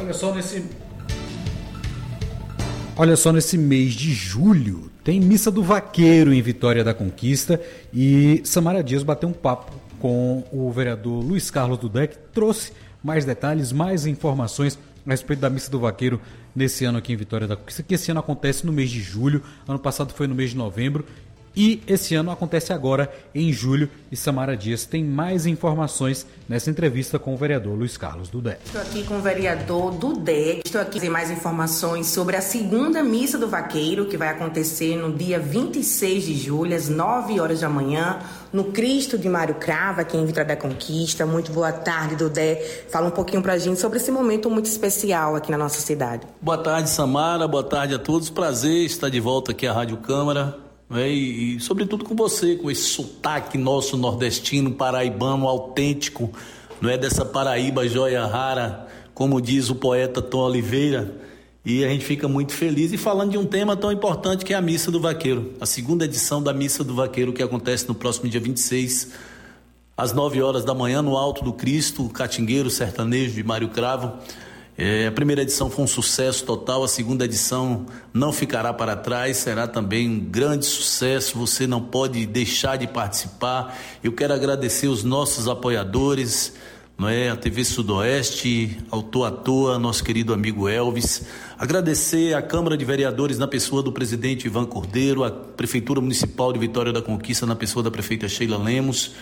Olha só, nesse mês de julho tem Missa do Vaqueiro em Vitória da Conquista e Samara Dias bateu um papo com o vereador Luiz Carlos Dudé, que trouxe mais detalhes, mais informações a respeito da Missa do Vaqueiro nesse ano aqui em Vitória da Conquista, que esse ano acontece no mês de julho, ano passado foi no mês de novembro, e esse ano acontece agora em julho, e Samara Dias tem mais informações nessa entrevista com o vereador Luiz Carlos Dudé. Estou aqui com o vereador Dudé, estou aqui para trazer mais informações sobre a segunda Missa do Vaqueiro, que vai acontecer no dia 26 de julho, às 9 horas da manhã, no Cristo de Mário Cravo, aqui em Vitória da Conquista. Muito boa tarde, Dudé. Fala um pouquinho pra gente sobre esse momento muito especial aqui na nossa cidade. Boa tarde, Samara. Boa tarde a todos. Prazer estar de volta aqui à Rádio Câmara. E sobretudo com você, com esse sotaque nosso nordestino, paraibano, autêntico, não é, dessa Paraíba joia rara, como diz o poeta Tom Oliveira, e a gente fica muito feliz. E falando de um tema tão importante que é a Missa do Vaqueiro, a segunda edição da Missa do Vaqueiro, que acontece no próximo dia 26, às 9 horas da manhã, no Alto do Cristo, Catingueiro Sertanejo de Mário Cravo. A primeira edição foi um sucesso total, a segunda edição não ficará para trás, será também um grande sucesso, você não pode deixar de participar. Eu quero agradecer os nossos apoiadores, não é? A TV Sudoeste, ao Toa Toa, nosso querido amigo Elvis, agradecer a Câmara de Vereadores na pessoa do presidente Ivan Cordeiro, a Prefeitura Municipal de Vitória da Conquista na pessoa da prefeita Sheila Lemos,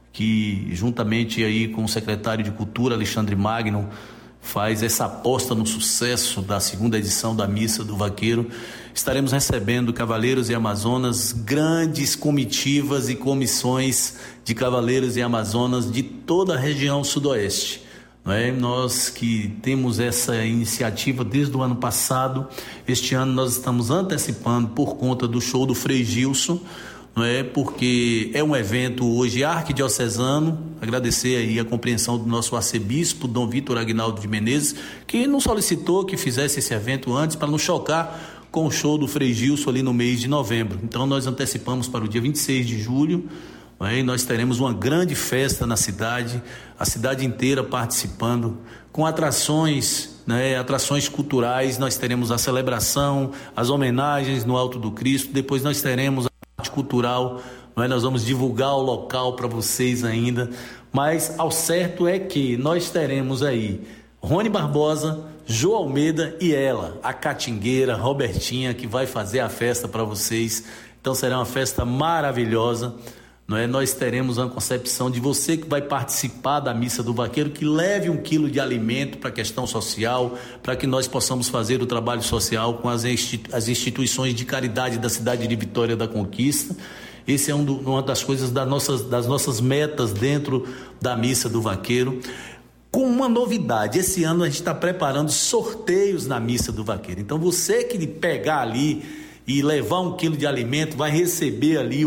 que juntamente aí com o secretário de Cultura Alexandre Magno faz essa aposta no sucesso da segunda edição da Missa do Vaqueiro. Estaremos recebendo cavaleiros e amazonas, grandes comitivas e comissões de cavaleiros e amazonas de toda a região sudoeste. Não é? Nós que temos essa iniciativa desde o ano passado, este ano nós estamos antecipando por conta do show do Frei Gilson, não é? Porque é um evento hoje arquidiocesano. Agradecer aí a compreensão do nosso arcebispo, Dom Vitor Aguinaldo de Menezes, que nos solicitou que fizesse esse evento antes para não chocar com o show do Frei Gilson ali no mês de novembro. Então nós antecipamos para o dia 26 de julho, não é? E nós teremos uma grande festa na cidade, a cidade inteira participando, com atrações, né, atrações culturais. Nós teremos a celebração, as homenagens no Alto do Cristo, depois nós teremos cultural, não é? Nós vamos divulgar o local para vocês ainda, mas ao certo é que nós teremos aí Rony Barbosa, Jô Almeida e ela, a catingueira Robertinha, que vai fazer a festa para vocês. Então será uma festa maravilhosa, não é? Nós teremos uma concepção de você que vai participar da Missa do Vaqueiro, que leve 1 quilo de alimento para a questão social, para que nós possamos fazer o trabalho social com as instituições de caridade da cidade de Vitória da Conquista. Esse é uma das coisas das nossas metas dentro da Missa do Vaqueiro. Com uma novidade, esse ano a gente está preparando sorteios na Missa do Vaqueiro. Então você que pegar ali e levar 1 quilo de alimento vai receber ali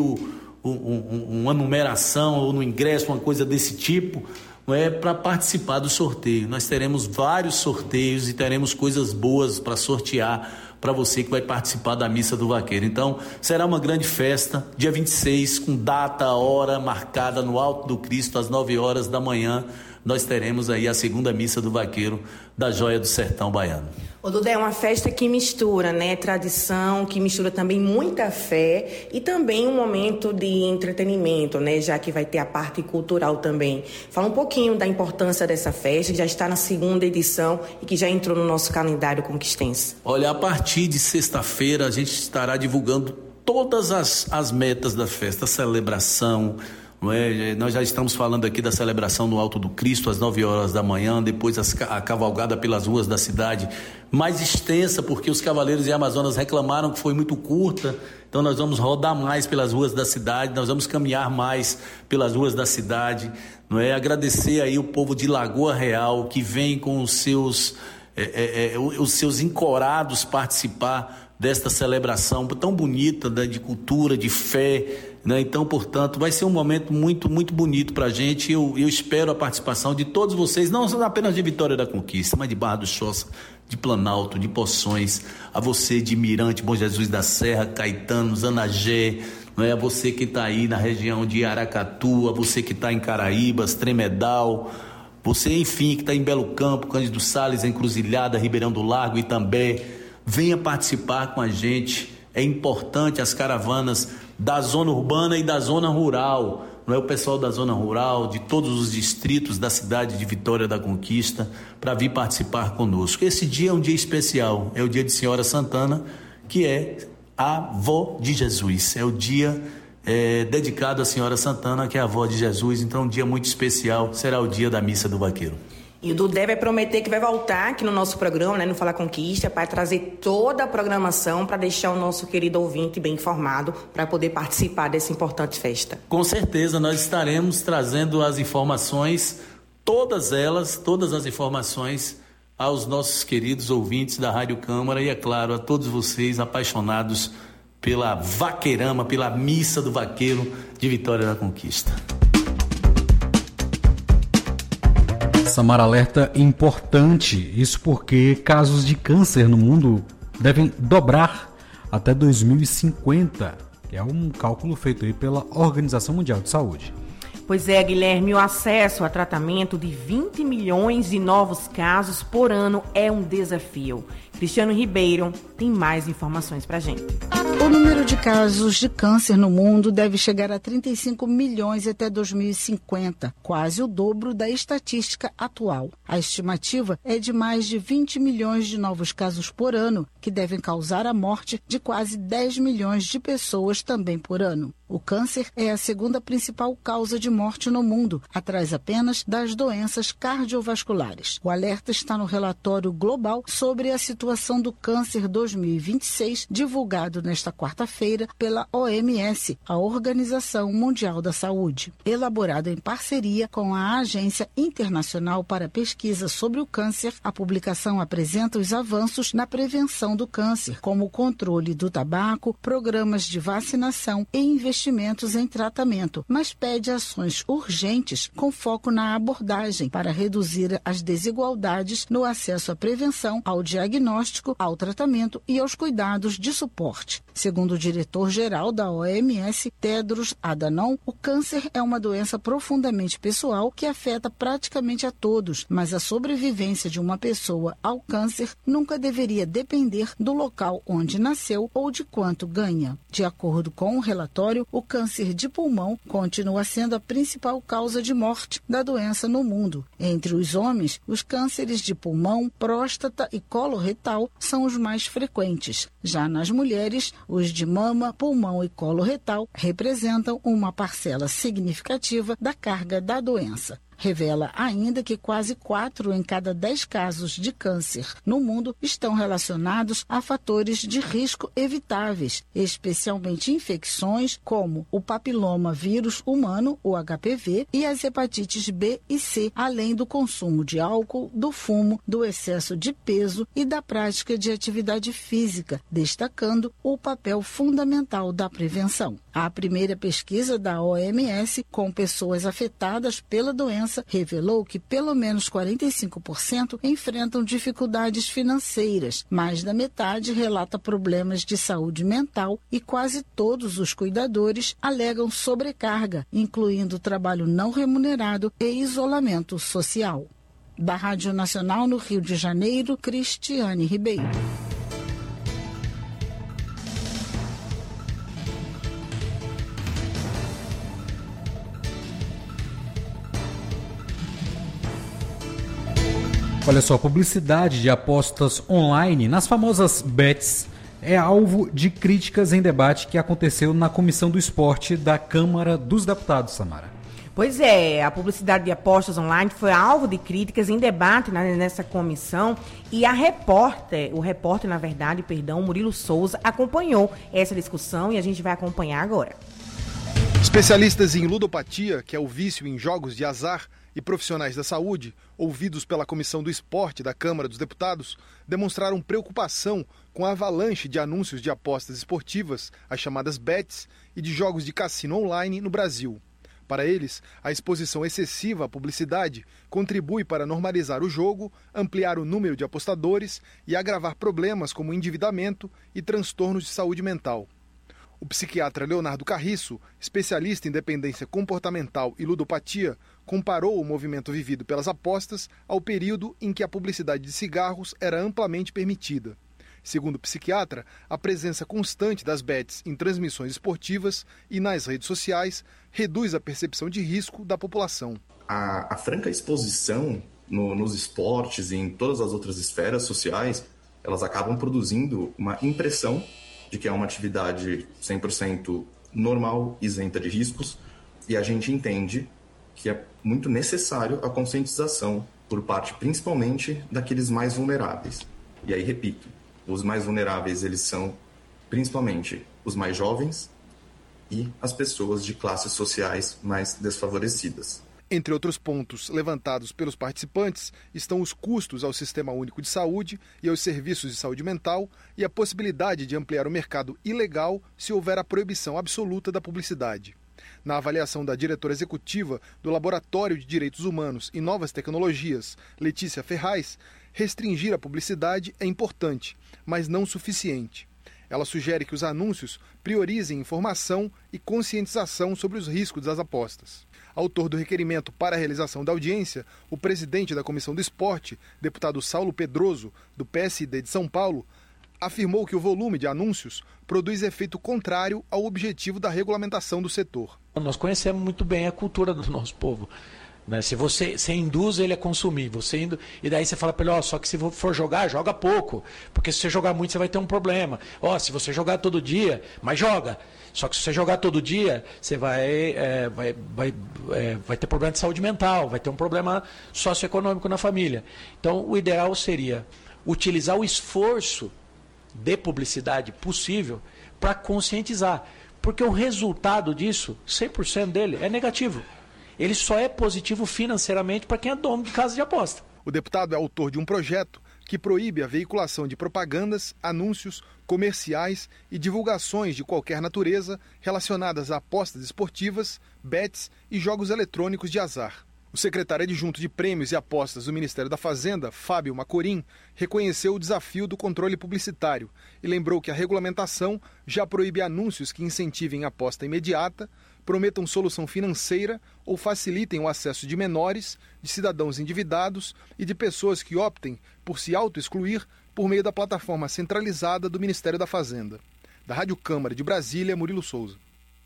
uma numeração ou no ingresso, uma coisa desse tipo, não é, para participar do sorteio. Nós teremos vários sorteios e teremos coisas boas para sortear para você que vai participar da Missa do Vaqueiro. Então, será uma grande festa, dia 26, com data, hora marcada no Alto do Cristo, às 9 horas da manhã. Nós teremos aí a segunda Missa do Vaqueiro da Joia do Sertão Baiano. O Dudé, é uma festa que mistura, né, tradição, que mistura também muita fé e também um momento de entretenimento, né, já que vai ter a parte cultural também. Fala um pouquinho da importância dessa festa, que já está na segunda edição e que já entrou no nosso calendário conquistense. Olha, a partir de sexta-feira a gente estará divulgando todas as metas da festa, a celebração. Nós já estamos falando aqui da celebração no Alto do Cristo às 9 horas da manhã, depois a cavalgada pelas ruas da cidade, mais extensa, porque os cavaleiros e amazonas reclamaram que foi muito curta. Então nós vamos rodar mais pelas ruas da cidade, nós vamos caminhar mais pelas ruas da cidade, não é? Agradecer aí o povo de Lagoa Real, que vem com os seus encorados participar desta celebração tão bonita, né, de cultura, de fé, né? Então, portanto, vai ser um momento muito, muito bonito para a gente. Eu espero a participação de todos vocês, não apenas de Vitória da Conquista, mas de Barra do Choça, de Planalto, de Poções, a você de Mirante, Bom Jesus da Serra, Caetano, Zanagé, não é? A você que está aí na região de Aracatu, a você que está em Caraíbas, Tremedal, Você, enfim, que está em Belo Campo, Cândido Sales, Encruzilhada, Ribeirão do Largo, Itambé, venha participar com a gente. É importante as caravanas da zona urbana e da zona rural. Não é o pessoal da zona rural, de todos os distritos da cidade de Vitória da Conquista, para vir participar conosco. Esse dia é um dia especial, é o dia de Senhora Santana, que é a avó de Jesus. É o dia dedicado à Senhora Santana, que é a avó de Jesus. Então, um dia muito especial, será o dia da Missa do Vaqueiro. E o Dudé vai prometer que vai voltar aqui no nosso programa, né, no Fala Conquista, para trazer toda a programação, para deixar o nosso querido ouvinte bem informado, para poder participar dessa importante festa. Com certeza, nós estaremos trazendo as informações, todas as informações aos nossos queridos ouvintes da Rádio Câmara e, é claro, a todos vocês apaixonados pela Vaqueirama, pela Missa do Vaqueiro de Vitória da Conquista. Samara, alerta importante, isso porque casos de câncer no mundo devem dobrar até 2050, que é um cálculo feito aí pela Organização Mundial de Saúde. Pois é, Guilherme, o acesso a tratamento de 20 milhões de novos casos por ano é um desafio. Cristiano Ribeiro tem mais informações pra gente. O número de casos de câncer no mundo deve chegar a 35 milhões até 2050, quase o dobro da estatística atual. A estimativa é de mais de 20 milhões de novos casos por ano, que devem causar a morte de quase 10 milhões de pessoas também por ano. O câncer é a segunda principal causa de morte no mundo, atrás apenas das doenças cardiovasculares. O alerta está no relatório global sobre a situação do câncer 2026, divulgado nesta quarta-feira pela OMS, a Organização Mundial da Saúde. Elaborado em parceria com a Agência Internacional para a Pesquisa sobre o Câncer, a publicação apresenta os avanços na prevenção do câncer, como o controle do tabaco, programas de vacinação e investimentos em tratamento, mas pede ações urgentes com foco na abordagem para reduzir as desigualdades no acesso à prevenção, ao diagnóstico, ao tratamento e aos cuidados de suporte. Segundo o diretor-geral da OMS, Tedros Adhanom, o câncer é uma doença profundamente pessoal que afeta praticamente a todos, mas a sobrevivência de uma pessoa ao câncer nunca deveria depender do local onde nasceu ou de quanto ganha. De acordo com o relatório, o câncer de pulmão continua sendo a principal causa de morte da doença no mundo. Entre os homens, os cânceres de pulmão, próstata e colo retal são os mais frequentes. Já nas mulheres, os de mama, pulmão e colo retal representam uma parcela significativa da carga da doença. Revela ainda que quase 4 em cada 10 casos de câncer no mundo estão relacionados a fatores de risco evitáveis, especialmente infecções como o papiloma vírus humano, o HPV, e as hepatites B e C, além do consumo de álcool, do fumo, do excesso de peso e da prática de atividade física, destacando o papel fundamental da prevenção. A primeira pesquisa da OMS com pessoas afetadas pela doença revelou que pelo menos 45% enfrentam dificuldades financeiras, mais da metade relata problemas de saúde mental e quase todos os cuidadores alegam sobrecarga, incluindo trabalho não remunerado e isolamento social. Da Rádio Nacional no Rio de Janeiro, Cristiane Ribeiro. Olha só, publicidade de apostas online nas famosas bets é alvo de críticas em debate que aconteceu na Comissão do Esporte da Câmara dos Deputados, Samara. Pois é, a publicidade de apostas online foi alvo de críticas em debate nessa comissão e o repórter, Murilo Souza, acompanhou essa discussão e a gente vai acompanhar agora. Especialistas em ludopatia, que é o vício em jogos de azar, e profissionais da saúde, ouvidos pela Comissão do Esporte da Câmara dos Deputados, demonstraram preocupação com a avalanche de anúncios de apostas esportivas, as chamadas bets, e de jogos de cassino online no Brasil. Para eles, a exposição excessiva à publicidade contribui para normalizar o jogo, ampliar o número de apostadores e agravar problemas como endividamento e transtornos de saúde mental. O psiquiatra Leonardo Carriço, especialista em dependência comportamental e ludopatia, comparou o movimento vivido pelas apostas ao período em que a publicidade de cigarros era amplamente permitida. Segundo o psiquiatra, a presença constante das bets em transmissões esportivas e nas redes sociais reduz a percepção de risco da população. A franca exposição nos esportes e em todas as outras esferas sociais, elas acabam produzindo uma impressão de que é uma atividade 100% normal, isenta de riscos, e a gente entende que é muito necessário a conscientização por parte principalmente daqueles mais vulneráveis. E aí, repito, os mais vulneráveis eles são principalmente os mais jovens e as pessoas de classes sociais mais desfavorecidas. Entre outros pontos levantados pelos participantes estão os custos ao Sistema Único de Saúde e aos serviços de saúde mental e a possibilidade de ampliar o mercado ilegal se houver a proibição absoluta da publicidade. Na avaliação da diretora executiva do Laboratório de Direitos Humanos e Novas Tecnologias, Letícia Ferraz, restringir a publicidade é importante, mas não suficiente. Ela sugere que os anúncios priorizem informação e conscientização sobre os riscos das apostas. Autor do requerimento para a realização da audiência, o presidente da Comissão do Esporte, deputado Saulo Pedroso, do PSD de São Paulo, afirmou que o volume de anúncios produz efeito contrário ao objetivo da regulamentação do setor. Nós conhecemos muito bem a cultura do nosso povo. Né? Se você induz ele a consumir, e daí você fala para ele, só que se for jogar, joga pouco, porque se você jogar muito você vai ter um problema. Se você jogar todo dia, mas joga. Só que se você jogar todo dia, você vai ter problema de saúde mental, vai ter um problema socioeconômico na família. Então, o ideal seria utilizar o esforço de publicidade possível para conscientizar. Porque o resultado disso, 100% dele, é negativo. Ele só é positivo financeiramente para quem é dono de casa de aposta. O deputado é autor de um projeto que proíbe a veiculação de propagandas, anúncios, comerciais e divulgações de qualquer natureza relacionadas a apostas esportivas, bets e jogos eletrônicos de azar. O secretário adjunto de Prêmios e Apostas do Ministério da Fazenda, Fábio Macorim, reconheceu o desafio do controle publicitário e lembrou que a regulamentação já proíbe anúncios que incentivem a aposta imediata, prometam solução financeira ou facilitem o acesso de menores, de cidadãos endividados e de pessoas que optem por se auto-excluir por meio da plataforma centralizada do Ministério da Fazenda. Da Rádio Câmara de Brasília, Murilo Souza.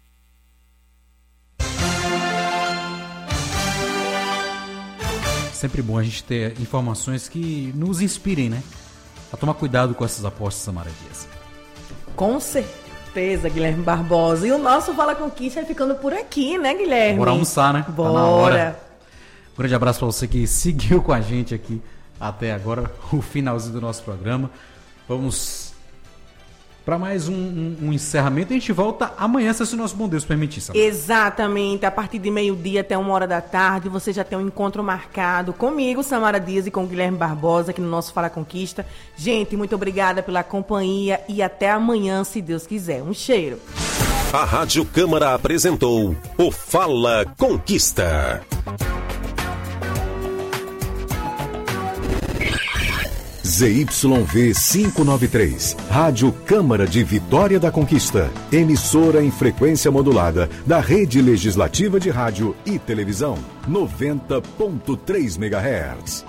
Sempre bom a gente ter informações que nos inspirem, né? A tomar cuidado com essas apostas, Samara Dias. Com certeza, Guilherme Barbosa. E o nosso Fala Conquista vai ficando por aqui, né, Guilherme? Bora almoçar, né? Bora. Tá na hora. Um grande abraço para você que seguiu com a gente aqui até agora, o finalzinho do nosso programa. Vamos para mais um encerramento. A gente volta amanhã, se o nosso bom Deus permitir. Samara. Exatamente. A partir de meio-dia até 13h, você já tem um encontro marcado comigo, Samara Dias, e com o Guilherme Barbosa, aqui no nosso Fala Conquista. Gente, muito obrigada pela companhia e até amanhã, se Deus quiser. Um cheiro. A Rádio Câmara apresentou o Fala Conquista. ZYV 593, Rádio Câmara de Vitória da Conquista, emissora em frequência modulada da Rede Legislativa de Rádio e Televisão, 90.3 MHz.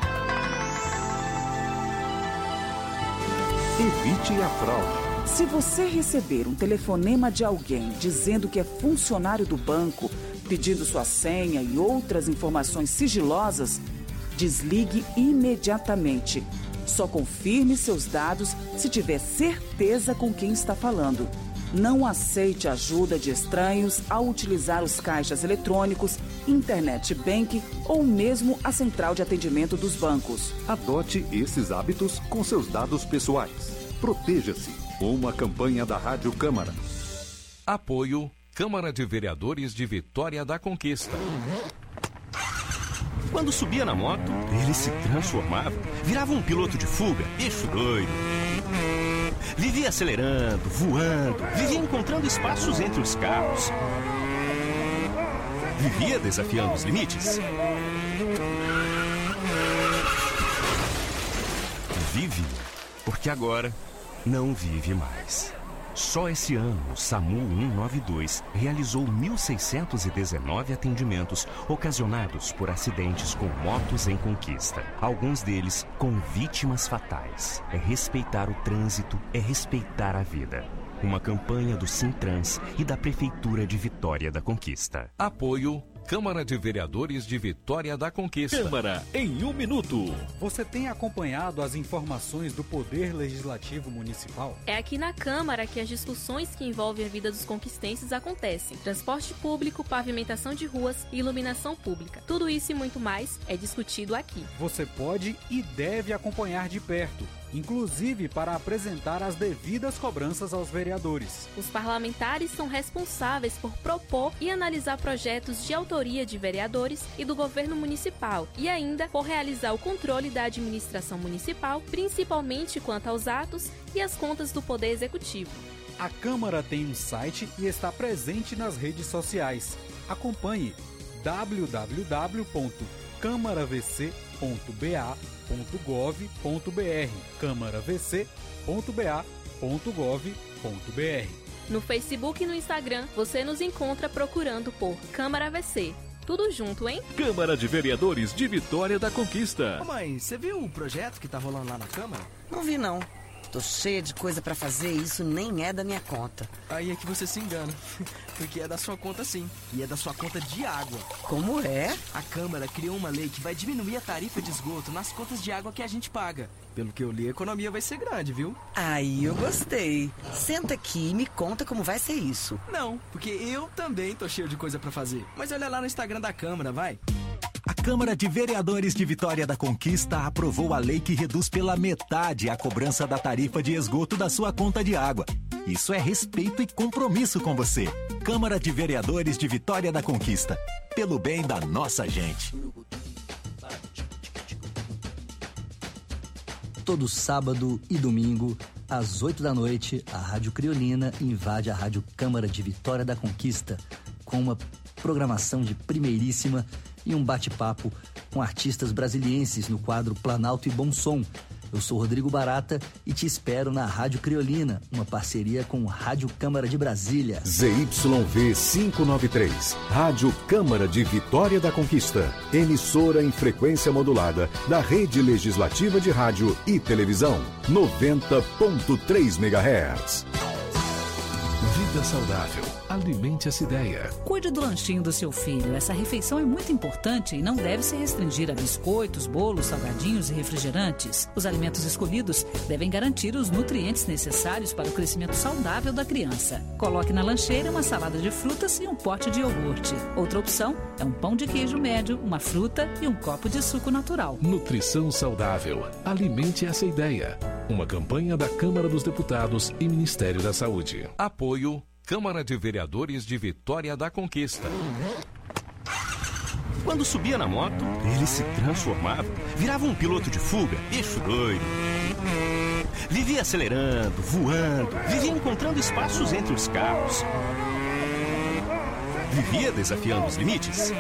Evite a fraude. Se você receber um telefonema de alguém dizendo que é funcionário do banco, pedindo sua senha e outras informações sigilosas, desligue imediatamente. Só confirme seus dados se tiver certeza com quem está falando. Não aceite ajuda de estranhos ao utilizar os caixas eletrônicos, internet banking ou mesmo a central de atendimento dos bancos. Adote esses hábitos com seus dados pessoais. Proteja-se. Uma campanha da Rádio Câmara. Apoio Câmara de Vereadores de Vitória da Conquista. Quando subia na moto, ele se transformava, virava um piloto de fuga, bicho doido. Vivia acelerando, voando, vivia encontrando espaços entre os carros. Vivia desafiando os limites. Vive, porque agora não vive mais. Só esse ano, o SAMU 192 realizou 1.619 atendimentos ocasionados por acidentes com motos em conquista. Alguns deles com vítimas fatais. É respeitar o trânsito, é respeitar a vida. Uma campanha do Sintrans e da Prefeitura de Vitória da Conquista. Apoio Câmara de Vereadores de Vitória da Conquista. Câmara em 1 minuto. Você tem acompanhado as informações do Poder Legislativo Municipal? É aqui na Câmara que as discussões que envolvem a vida dos conquistenses acontecem. Transporte público, pavimentação de ruas e iluminação pública. Tudo isso e muito mais é discutido aqui. Você pode e deve acompanhar de perto, inclusive para apresentar as devidas cobranças aos vereadores. Os parlamentares são responsáveis por propor e analisar projetos de autoria de vereadores e do governo municipal e ainda por realizar o controle da administração municipal, principalmente quanto aos atos e as contas do Poder Executivo. A Câmara tem um site e está presente nas redes sociais. Acompanhe www.câmaravc.ba.gov.br câmaravc.ba.gov.br. No Facebook e no Instagram, você nos encontra procurando por Câmara VC. Tudo junto, hein? Câmara de Vereadores de Vitória da Conquista. Ô mãe, você viu o projeto que tá rolando lá na Câmara? Não vi, não. Tô cheia de coisa pra fazer e isso nem é da minha conta. Aí é que você se engana, porque é da sua conta sim, e é da sua conta de água. Como é? A Câmara criou uma lei que vai diminuir a tarifa de esgoto nas contas de água que a gente paga. Pelo que eu li, a economia vai ser grande, viu? Aí eu gostei. Senta aqui e me conta como vai ser isso. Não, porque eu também tô cheio de coisa pra fazer. Mas olha lá no Instagram da Câmara, vai. A Câmara de Vereadores de Vitória da Conquista aprovou a lei que reduz pela metade a cobrança da tarifa de esgoto da sua conta de água. Isso é respeito e compromisso com você. Câmara de Vereadores de Vitória da Conquista. Pelo bem da nossa gente. Todo sábado e domingo, às 8 da noite, a Rádio Criolina invade a Rádio Câmara de Vitória da Conquista com uma programação de primeiríssima e um bate-papo com artistas brasilienses no quadro Planalto e Bom Som. Eu sou Rodrigo Barata e te espero na Rádio Criolina, uma parceria com Rádio Câmara de Brasília. ZYV 593, Rádio Câmara de Vitória da Conquista, emissora em frequência modulada da Rede Legislativa de Rádio e Televisão, 90.3 MHz. Vida saudável. Alimente essa ideia. Cuide do lanchinho do seu filho. Essa refeição é muito importante e não deve se restringir a biscoitos, bolos, salgadinhos e refrigerantes. Os alimentos escolhidos devem garantir os nutrientes necessários para o crescimento saudável da criança. Coloque na lancheira uma salada de frutas e um pote de iogurte. Outra opção é um pão de queijo médio, uma fruta e um copo de suco natural. Nutrição saudável. Alimente essa ideia. Uma campanha da Câmara dos Deputados e Ministério da Saúde. Apoio Câmara de Vereadores de Vitória da Conquista. Quando subia na moto, ele se transformava, virava um piloto de fuga, eixo doido. Vivia acelerando, voando, vivia encontrando espaços entre os carros. Vivia desafiando os limites.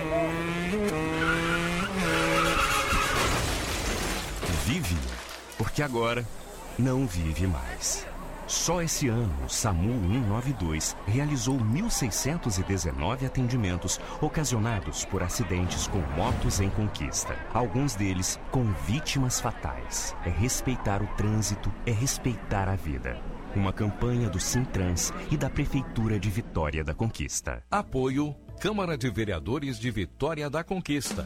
Vive, porque agora não vive mais. Só esse ano, o SAMU 192 realizou 1.619 atendimentos ocasionados por acidentes com motos em conquista. Alguns deles com vítimas fatais. É respeitar o trânsito, é respeitar a vida. Uma campanha do Sintrans e da Prefeitura de Vitória da Conquista. Apoio Câmara de Vereadores de Vitória da Conquista.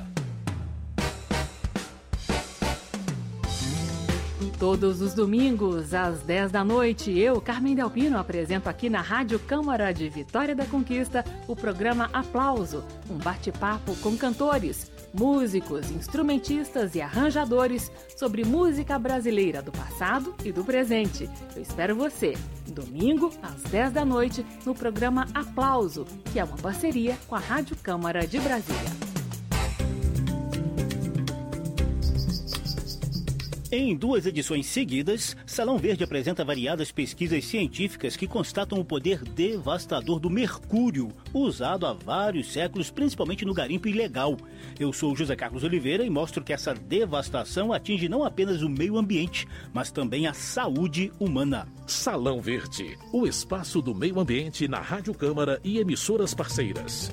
Todos os domingos, às 10 da noite, eu, Carmen Delpino, apresento aqui na Rádio Câmara de Vitória da Conquista o programa Aplauso, um bate-papo com cantores, músicos, instrumentistas e arranjadores sobre música brasileira do passado e do presente. Eu espero você, domingo, às 10 da noite, no programa Aplauso, que é uma parceria com a Rádio Câmara de Brasília. Em 2 edições seguidas, Salão Verde apresenta variadas pesquisas científicas que constatam o poder devastador do mercúrio, usado há vários séculos, principalmente no garimpo ilegal. Eu sou José Carlos Oliveira e mostro que essa devastação atinge não apenas o meio ambiente, mas também a saúde humana. Salão Verde, o espaço do meio ambiente na Rádio Câmara e emissoras parceiras.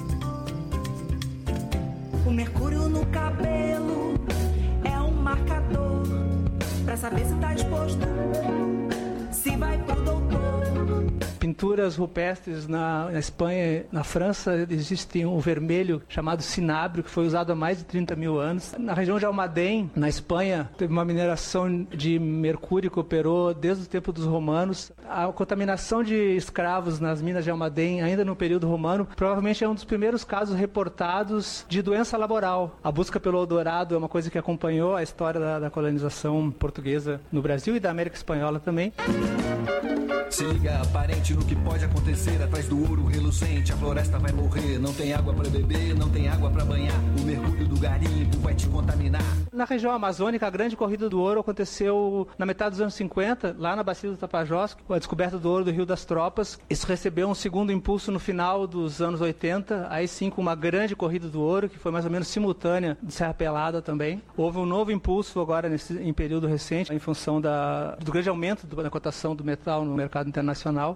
O mercúrio no cabelo é um marcador pra saber se tá exposto, se vai pro doutor. Pinturas rupestres na Espanha, na França, existe um vermelho chamado cinábrio, que foi usado há mais de 30 mil anos. Na região de Almadén, na Espanha, teve uma mineração de mercúrio que operou desde o tempo dos romanos. A contaminação de escravos nas minas de Almadén, ainda no período romano, provavelmente é um dos primeiros casos reportados de doença laboral. A busca pelo Eldorado é uma coisa que acompanhou a história da colonização portuguesa no Brasil e da América Espanhola também. Se liga, parente, no que pode acontecer. Atrás do ouro relucente, a floresta vai morrer. Não tem água pra beber, não tem água pra banhar. O mercúrio do garimpo vai te contaminar. Na região amazônica, a grande corrida do ouro aconteceu na metade dos anos 50, lá na bacia do Tapajós, com a descoberta do ouro do Rio das Tropas. Isso recebeu um segundo impulso no final dos anos 80, aí sim com uma grande corrida do ouro, que foi mais ou menos simultânea de Serra Pelada também. Houve um novo impulso agora em período recente, em função do grande aumento da cotação do metal no mercado internacional.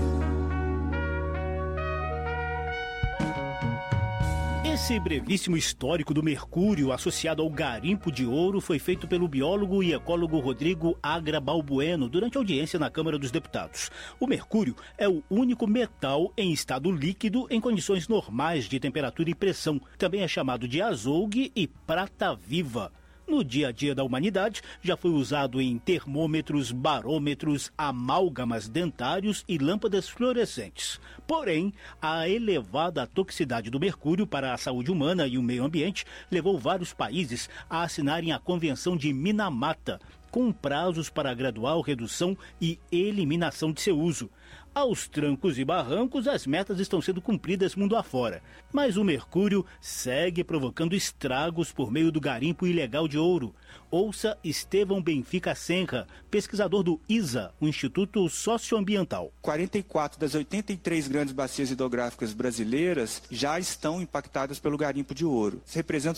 Esse brevíssimo histórico do mercúrio associado ao garimpo de ouro foi feito pelo biólogo e ecólogo Rodrigo Agra Balbueno durante a audiência na Câmara dos Deputados. O mercúrio é o único metal em estado líquido em condições normais de temperatura e pressão. Também é chamado de azougue e prata viva. No dia a dia da humanidade, já foi usado em termômetros, barômetros, amálgamas dentários e lâmpadas fluorescentes. Porém, a elevada toxicidade do mercúrio para a saúde humana e o meio ambiente levou vários países a assinarem a Convenção de Minamata, com prazos para a gradual redução e eliminação de seu uso. Aos trancos e barrancos, as metas estão sendo cumpridas mundo afora. Mas o mercúrio segue provocando estragos por meio do garimpo ilegal de ouro. Ouça Estevão Benfica Senra, pesquisador do ISA, o Instituto Socioambiental. 44 das 83 grandes bacias hidrográficas brasileiras já estão impactadas pelo garimpo de ouro. Isso representa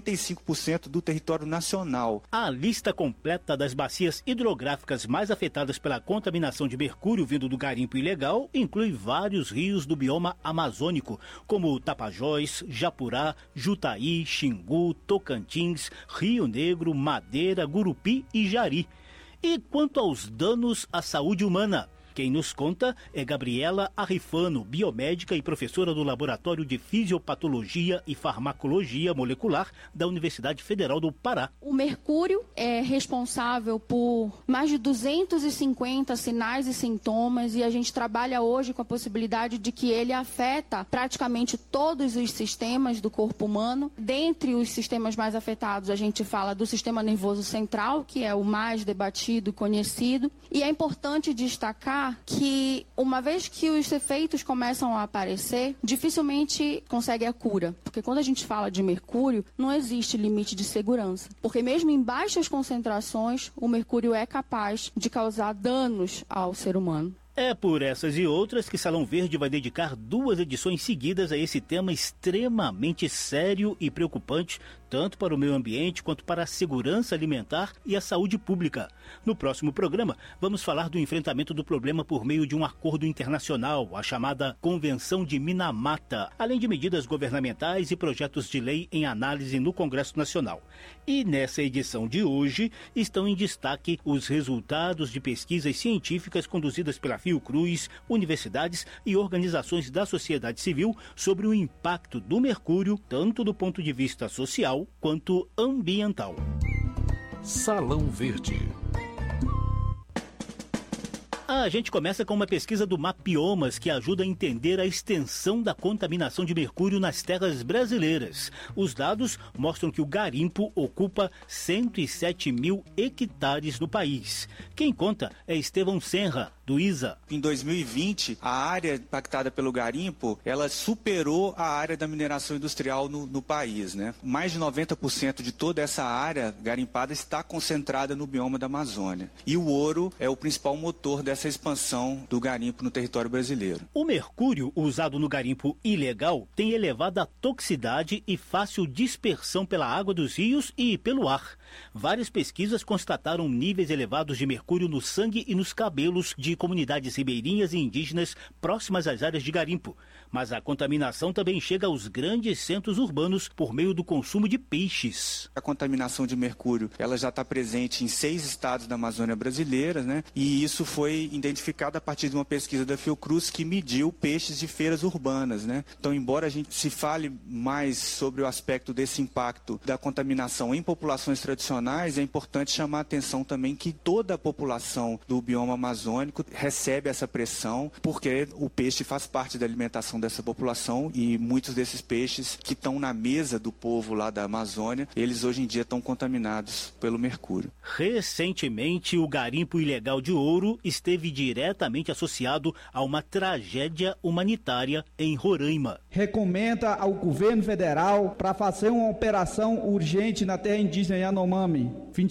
65% do território nacional. A lista completa das bacias hidrográficas mais afetadas pela contaminação de mercúrio vindo do garimpo ilegal inclui vários rios do bioma amazônico, como Tapajós, Japurá, Jutaí, Xingu, Tocantins, Rio Negro, Madeira, Gurupi e Jari. E quanto aos danos à saúde humana? Quem nos conta é Gabriela Arrifano, biomédica e professora do Laboratório de Fisiopatologia e Farmacologia Molecular da Universidade Federal do Pará. O mercúrio é responsável por mais de 250 sinais e sintomas e a gente trabalha hoje com a possibilidade de que ele afeta praticamente todos os sistemas do corpo humano. Dentre os sistemas mais afetados, a gente fala do sistema nervoso central, que é o mais debatido e conhecido. E é importante destacar que, uma vez que os efeitos começam a aparecer, dificilmente consegue a cura. Porque quando a gente fala de mercúrio, não existe limite de segurança. Porque mesmo em baixas concentrações, o mercúrio é capaz de causar danos ao ser humano. É por essas e outras que Salão Verde vai dedicar 2 edições seguidas a esse tema extremamente sério e preocupante, tanto para o meio ambiente quanto para a segurança alimentar e a saúde pública. No próximo programa, vamos falar do enfrentamento do problema por meio de um acordo internacional, a chamada Convenção de Minamata, além de medidas governamentais e projetos de lei em análise no Congresso Nacional. E nessa edição de hoje, estão em destaque os resultados de pesquisas científicas conduzidas pela Fiocruz, universidades e organizações da sociedade civil sobre o impacto do mercúrio, tanto do ponto de vista social quanto ambiental. Salão Verde. A gente começa com uma pesquisa do Mapiomas que ajuda a entender a extensão da contaminação de mercúrio nas terras brasileiras. Os dados mostram que o garimpo ocupa 107 mil hectares no país. Quem conta é Estevão Senra, do ISA. Em 2020, a área impactada pelo garimpo, ela superou a área da mineração industrial no país, né? Mais de 90% de toda essa área garimpada está concentrada no bioma da Amazônia. E o ouro é o principal motor dessa expansão do garimpo no território brasileiro. O mercúrio usado no garimpo ilegal tem elevada toxicidade e fácil dispersão pela água dos rios e pelo ar. Várias pesquisas constataram níveis elevados de mercúrio no sangue e nos cabelos de comunidades ribeirinhas e indígenas próximas às áreas de garimpo. Mas a contaminação também chega aos grandes centros urbanos por meio do consumo de peixes. A contaminação de mercúrio, ela já está presente em 6 estados da Amazônia brasileira, né? E isso foi identificado a partir de uma pesquisa da Fiocruz que mediu peixes de feiras urbanas, né? Então, embora a gente se fale mais sobre o aspecto desse impacto da contaminação em populações tradicionais, é importante chamar a atenção também que toda a população do bioma amazônico recebe essa pressão, porque o peixe faz parte da alimentação dessa população e muitos desses peixes que estão na mesa do povo lá da Amazônia, eles hoje em dia estão contaminados pelo mercúrio. Recentemente, o garimpo ilegal de ouro esteve diretamente associado a uma tragédia humanitária em Roraima. Recomenda ao governo federal para fazer uma operação urgente na terra indígena Yanomami.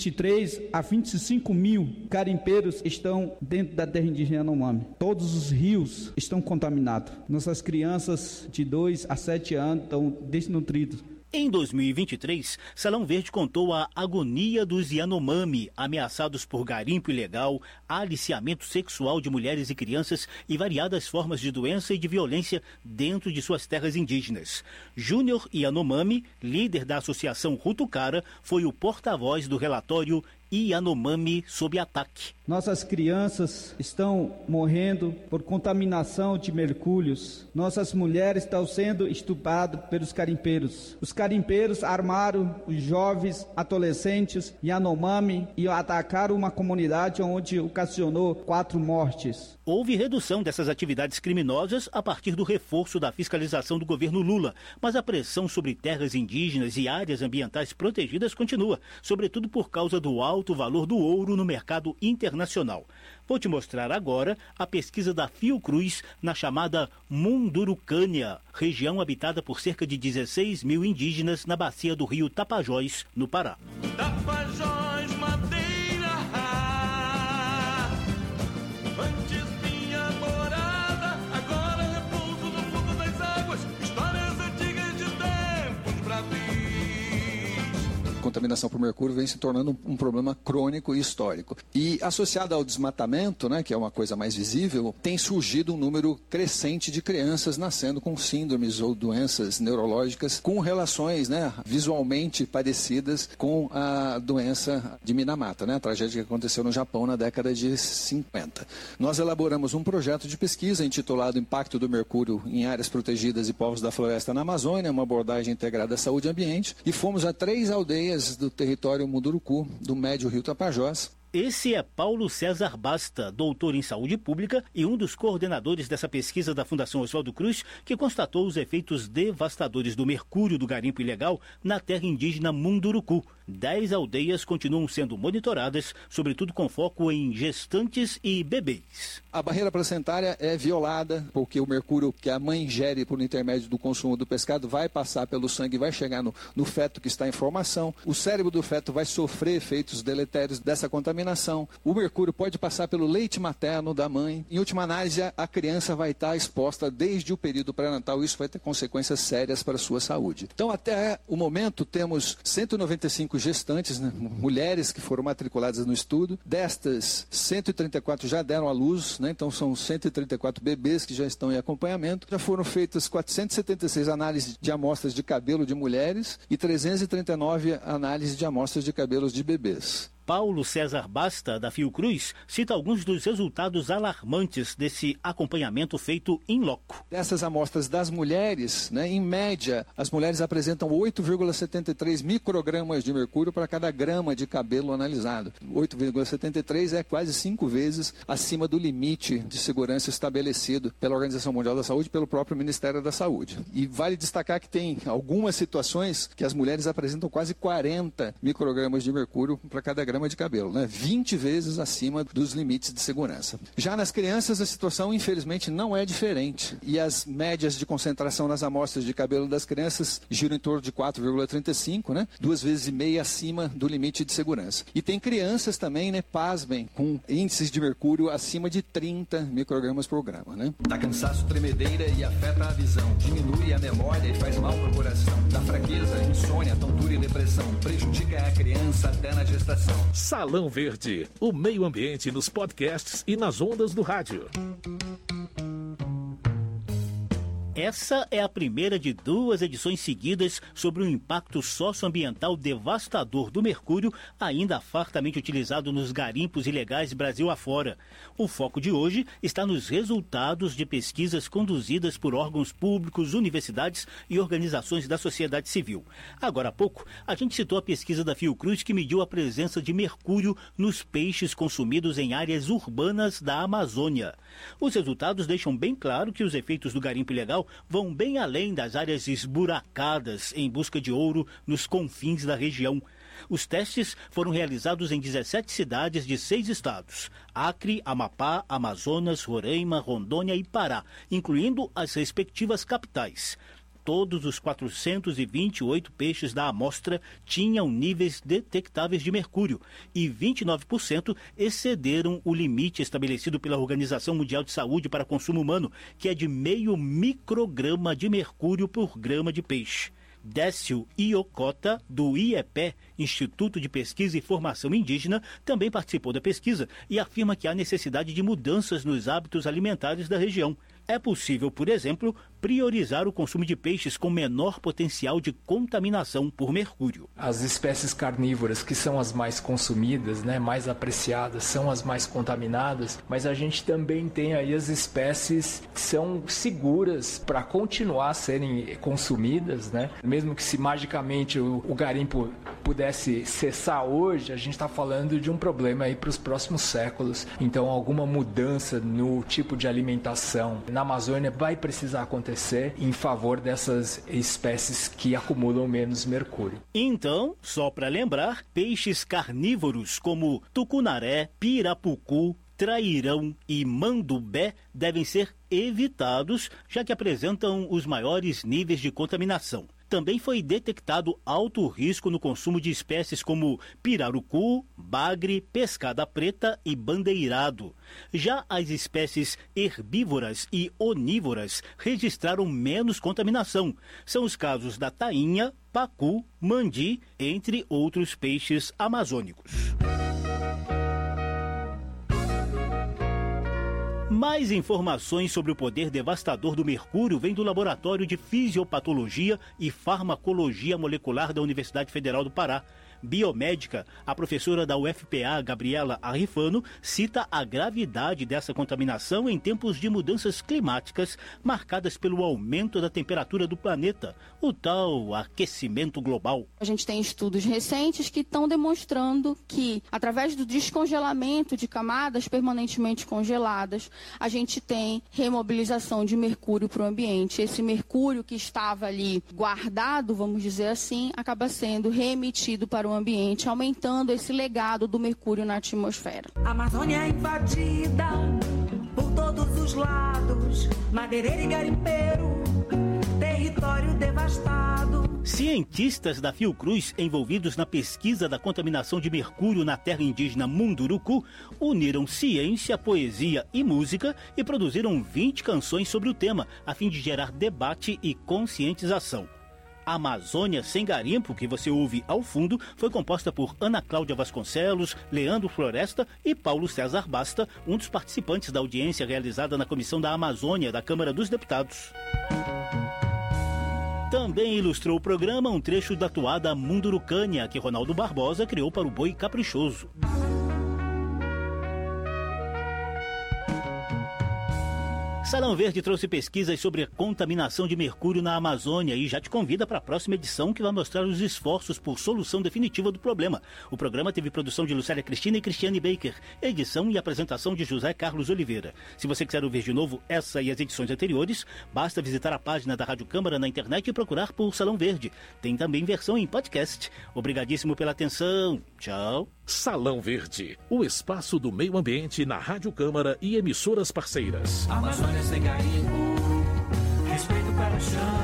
23 a 25 mil garimpeiros estão dentro da terra indígena Yanomami. Todos os rios estão contaminados. Nossas crianças de 2 a 7 anos estão desnutridas. Em 2023, Salão Verde contou a agonia dos Yanomami, ameaçados por garimpo ilegal, aliciamento sexual de mulheres e crianças e variadas formas de doença e de violência dentro de suas terras indígenas. Júnior Yanomami, líder da Associação Rutucara, foi o porta-voz do relatório Yanomami sob ataque. Nossas crianças estão morrendo por contaminação de mercúrios. Nossas mulheres estão sendo estupradas pelos garimpeiros. Os garimpeiros armaram os jovens adolescentes Yanomami e atacaram uma comunidade onde ocasionou 4 mortes. Houve redução dessas atividades criminosas a partir do reforço da fiscalização do governo Lula, mas a pressão sobre terras indígenas e áreas ambientais protegidas continua, sobretudo por causa do alto valor do ouro no mercado internacional. Vou te mostrar agora a pesquisa da Fiocruz na chamada Mundurucânia, região habitada por cerca de 16 mil indígenas na bacia do rio Tapajós, no Pará. Tapajós, Madeira, antes minha morada, agora repouso no fundo das águas, histórias antigas de tempos bravis. Contaminação por mercúrio vem se tornando um problema crônico e histórico. E associado ao desmatamento, né, que é uma coisa mais visível, tem surgido um número crescente de crianças nascendo com síndromes ou doenças neurológicas com relações, né, visualmente parecidas com a doença de Minamata, né, a tragédia que aconteceu no Japão na década de 50. Nós elaboramos um projeto de pesquisa intitulado Impacto do Mercúrio em Áreas Protegidas e Povos da Floresta na Amazônia, uma abordagem integrada à saúde e ambiente, e fomos a 3 aldeias do território Munduruku, do Médio Rio Tapajós. Esse é Paulo César Basta, doutor em saúde pública e um dos coordenadores dessa pesquisa da Fundação Oswaldo Cruz, que constatou os efeitos devastadores do mercúrio do garimpo ilegal na terra indígena Munduruku. 10 aldeias continuam sendo monitoradas, sobretudo com foco em gestantes e bebês. A barreira placentária é violada, porque o mercúrio que a mãe ingere por intermédio do consumo do pescado vai passar pelo sangue e vai chegar no feto que está em formação. O cérebro do feto vai sofrer efeitos deletérios dessa contaminação. O mercúrio pode passar pelo leite materno da mãe. Em última análise, a criança vai estar exposta desde o período pré-natal. Isso vai ter consequências sérias para a sua saúde. Então, até o momento, temos 195 gestantes, né, mulheres que foram matriculadas no estudo. Destas, 134 já deram à luz, né, então são 134 bebês que já estão em acompanhamento. Já foram feitas 476 análises de amostras de cabelo de mulheres e 339 análises de amostras de cabelos de bebês. Paulo César Basta, da Fiocruz, cita alguns dos resultados alarmantes desse acompanhamento feito in loco. Dessas amostras das mulheres, em média, as mulheres apresentam 8,73 microgramas de mercúrio para cada grama de cabelo analisado. 8,73 é quase 5 vezes acima do limite de segurança estabelecido pela Organização Mundial da Saúde e pelo próprio Ministério da Saúde. E vale destacar que tem algumas situações que as mulheres apresentam quase 40 microgramas de mercúrio para cada grama de cabelo, 20 vezes acima dos limites de segurança. Já nas crianças, a situação, infelizmente, não é diferente. E as médias de concentração nas amostras de cabelo das crianças giram em torno de 4,35, 2,5 vezes acima do limite de segurança. E tem crianças também, pasmem, com índices de mercúrio acima de 30 microgramas por grama. Dá cansaço, tremedeira e afeta a visão. Diminui a memória e faz mal pro coração. Dá fraqueza, insônia, tontura e depressão. Prejudica a criança até na gestação. Salão Verde, o meio ambiente nos podcasts e nas ondas do rádio. Essa é a primeira de 2 edições seguidas sobre o impacto socioambiental devastador do mercúrio, ainda fartamente utilizado nos garimpos ilegais Brasil afora. O foco de hoje está nos resultados de pesquisas conduzidas por órgãos públicos, universidades e organizações da sociedade civil. Agora há pouco, a gente citou a pesquisa da Fiocruz que mediu a presença de mercúrio nos peixes consumidos em áreas urbanas da Amazônia. Os resultados deixam bem claro que os efeitos do garimpo ilegal vão bem além das áreas esburacadas em busca de ouro nos confins da região. Os testes foram realizados em 17 cidades de 6 estados: Acre, Amapá, Amazonas, Roraima, Rondônia e Pará, incluindo as respectivas capitais. Todos os 428 peixes da amostra tinham níveis detectáveis de mercúrio e 29% excederam o limite estabelecido pela Organização Mundial de Saúde para consumo humano, que é de 0,5 micrograma de mercúrio por grama de peixe. Décio Iocota, do IEPE, Instituto de Pesquisa e Formação Indígena, também participou da pesquisa e afirma que há necessidade de mudanças nos hábitos alimentares da região. É possível, por exemplo, priorizar o consumo de peixes com menor potencial de contaminação por mercúrio. As espécies carnívoras, que são as mais consumidas, mais apreciadas, são as mais contaminadas, mas a gente também tem aí as espécies que são seguras para continuar a serem consumidas, Mesmo que se magicamente o garimpo pudesse cessar hoje, a gente está falando de um problema aí para os próximos séculos. Então, alguma mudança no tipo de alimentação na Amazônia vai precisar acontecer em favor dessas espécies que acumulam menos mercúrio. Então, só para lembrar, peixes carnívoros como tucunaré, pirapucu, trairão e mandubé devem ser evitados, já que apresentam os maiores níveis de contaminação. Também foi detectado alto risco no consumo de espécies como pirarucu, bagre, pescada preta e bandeirado. Já as espécies herbívoras e onívoras registraram menos contaminação. São os casos da tainha, pacu, mandi, entre outros peixes amazônicos. Mais informações sobre o poder devastador do mercúrio vem do Laboratório de Fisiopatologia e Farmacologia Molecular da Universidade Federal do Pará. Biomédica, a professora da UFPA, Gabriela Arrifano, cita a gravidade dessa contaminação em tempos de mudanças climáticas marcadas pelo aumento da temperatura do planeta, o tal aquecimento global. A gente tem estudos recentes que estão demonstrando que, através do descongelamento de camadas permanentemente congeladas, a gente tem remobilização de mercúrio para o ambiente. Esse mercúrio que estava ali guardado, vamos dizer assim, acaba sendo reemitido para o ambiente, aumentando esse legado do mercúrio na atmosfera. A Amazônia invadida por todos os lados, madeireiro e garimpeiro, território devastado. Cientistas da Fiocruz, envolvidos na pesquisa da contaminação de mercúrio na terra indígena Munduruku, uniram ciência, poesia e música e produziram 20 canções sobre o tema, a fim de gerar debate e conscientização. A Amazônia Sem Garimpo, que você ouve ao fundo, foi composta por Ana Cláudia Vasconcelos, Leandro Floresta e Paulo César Basta, um dos participantes da audiência realizada na Comissão da Amazônia da Câmara dos Deputados. Também ilustrou o programa um trecho da toada Mundurucânia, que Ronaldo Barbosa criou para o Boi Caprichoso. Salão Verde trouxe pesquisas sobre a contaminação de mercúrio na Amazônia e já te convida para a próxima edição, que vai mostrar os esforços por solução definitiva do problema. O programa teve produção de Lucélia Cristina e Cristiane Baker, edição e apresentação de José Carlos Oliveira. Se você quiser ouvir de novo essa e as edições anteriores, basta visitar a página da Rádio Câmara na internet e procurar por Salão Verde. Tem também versão em podcast. Obrigadíssimo pela atenção. Tchau. Salão Verde, o espaço do meio ambiente na Rádio Câmara e emissoras parceiras. Amazônia sem garimpo, respeito pelo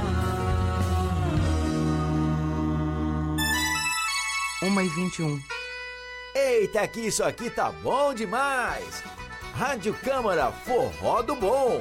chão. 1h21. Eita, que isso aqui tá bom demais! Rádio Câmara, forró do bom.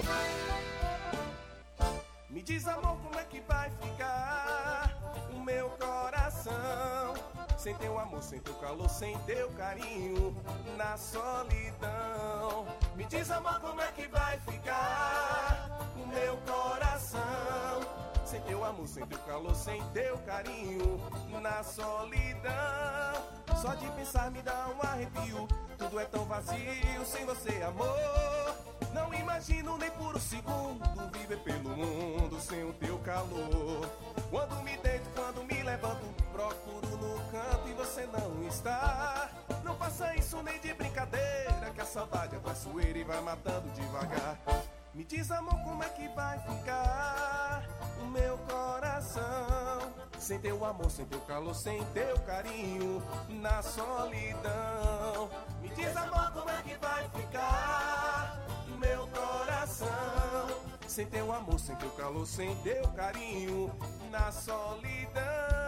Me diz, amor, como é que vai ficar o meu coração? Sem teu amor, sem teu calor, sem teu carinho, na solidão. Me diz, amor, como é que vai ficar o meu coração? Sem teu amor, sem teu calor, sem teu carinho, na solidão. Só de pensar me dá um arrepio, tudo é tão vazio sem você, amor. Não imagino nem por um segundo viver pelo mundo sem o teu calor. Quando me deito, quando me levanto, procuro no canto e você não está. Não faça isso nem de brincadeira, que a saudade é traiçoeira e vai matando devagar. Me diz, amor, como é que vai ficar o meu coração? Sem teu amor, sem teu calor, sem teu carinho, na solidão. Me diz, amor, como é que vai ficar o meu coração? Sem teu amor, sem teu calor, sem teu carinho, na solidão.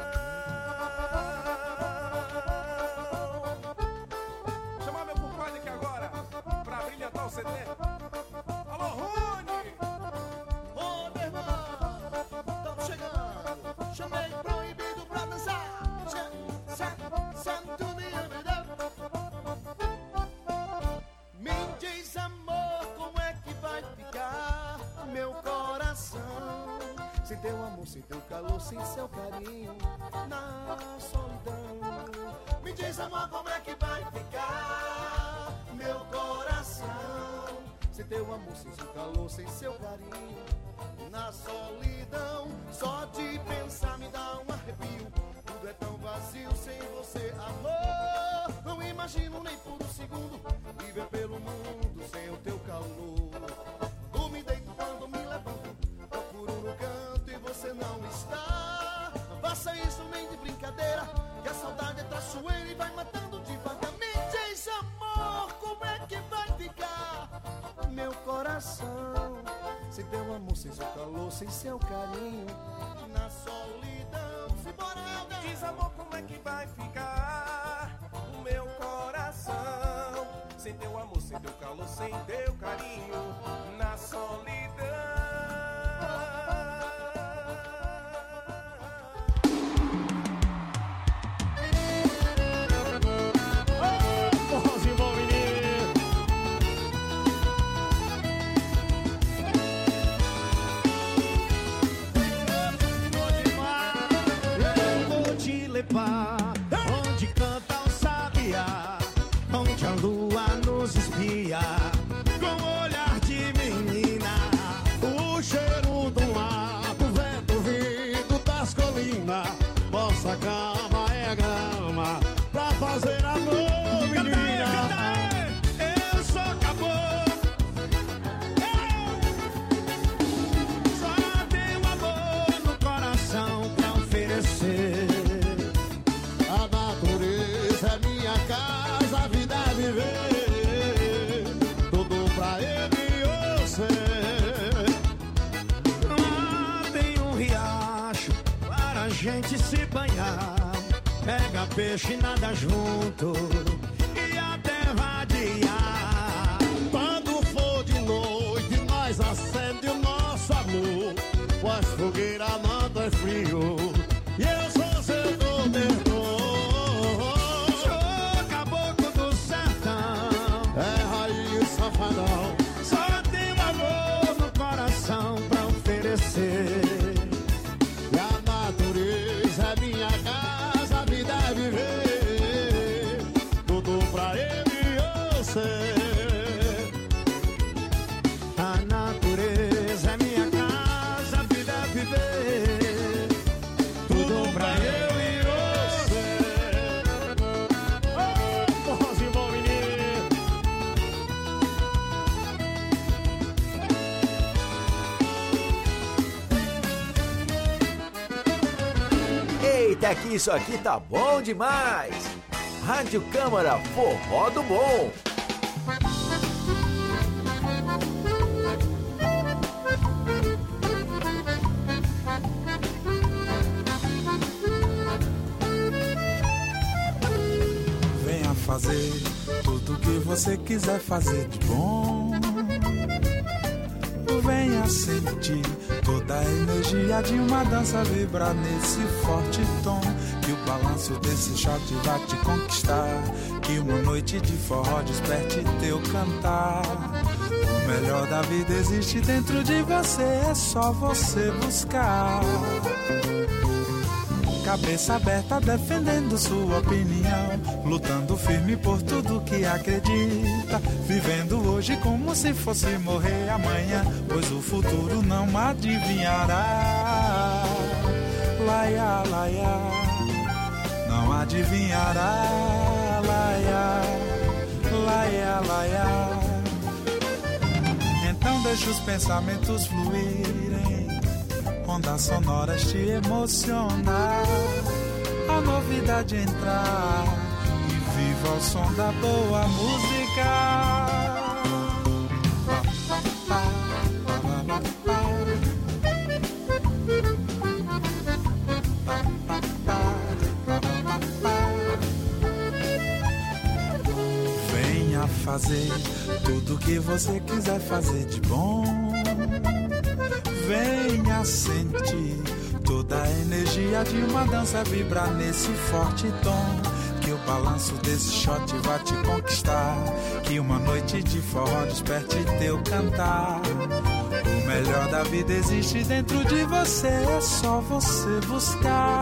Chamar meu compadre aqui agora, pra brilhantar o CD. Alô, Rony! Ô, meu irmão, tamo chegando. Chamei proibido pra dançar. Me diz, amor, como é que vai ficar meu coração? Sem teu amor, sem teu calor, sem seu carinho, na solidão. Me diz, amor, como é que vai ficar meu coração? Sem teu amor, sem seu calor, sem seu carinho, na solidão. Só de pensar me dá um arrepio, tudo é tão vazio sem você, amor. Não imagino nem por um segundo viver pelo mundo sem o teu calor. Quando me deito, quando me levanto, procuro no canto e você não está. Não faça isso nem de brincadeira, que a saudade é traiçoeira e vai matando devagar. Me diz, amor, como é que vai ficar meu coração? Sem teu amor, sem seu calor, sem seu carinho, na solidão. Simbora, Helder! Diz, amor, como é que vai ficar o meu coração? Sem teu amor, sem teu calor, sem teu carinho, na solidão. Onde canta o sabiá, onde a lua nos espia, com olhar de menina, o cheiro do mar, do vento vindo das colinas, nossa cama é grama, pra fazer amor, menina. Eu sou caboclo, só tenho amor no coração pra oferecer. Casa, a vida é viver, tudo pra ele e você. Lá tem um riacho para a gente se banhar, pega peixe e nada junto e até vadiar. Quando for de noite nós acende o nosso amor, pois fogueira nada é frio e eu sou seu cobertor. Só tenho amor no coração pra oferecer, e a você. A natureza é minha casa, a vida é viver. Tudo pra eu e você. Oh, porrozinho bom, menino. Eita, que isso aqui tá bom demais! Rádio Câmara Forró do Bom. Venha fazer tudo que você quiser fazer de bom. Venha sentir toda a energia de uma dança vibrar nesse forte tom. Que o balanço desse shot vai te conquistar. Que uma noite de forró desperte teu cantar. O melhor da vida existe dentro de você, é só você buscar. Cabeça aberta defendendo sua opinião, lutando firme por tudo que acredita, vivendo hoje como se fosse morrer amanhã, pois o futuro não adivinhará. Laia, laia, não adivinhará. Laia, laia, laia. Então deixa os pensamentos fluírem, ondas sonoras te emocionar, a novidade entrar e viva o som da boa música. Venha fazer tudo que você quiser fazer de bom. Venha sentir toda a energia de uma dança vibrar nesse forte tom. Que o balanço desse shot vai te conquistar. Que uma noite de forró desperte teu cantar. O melhor da vida existe dentro de você, é só você buscar.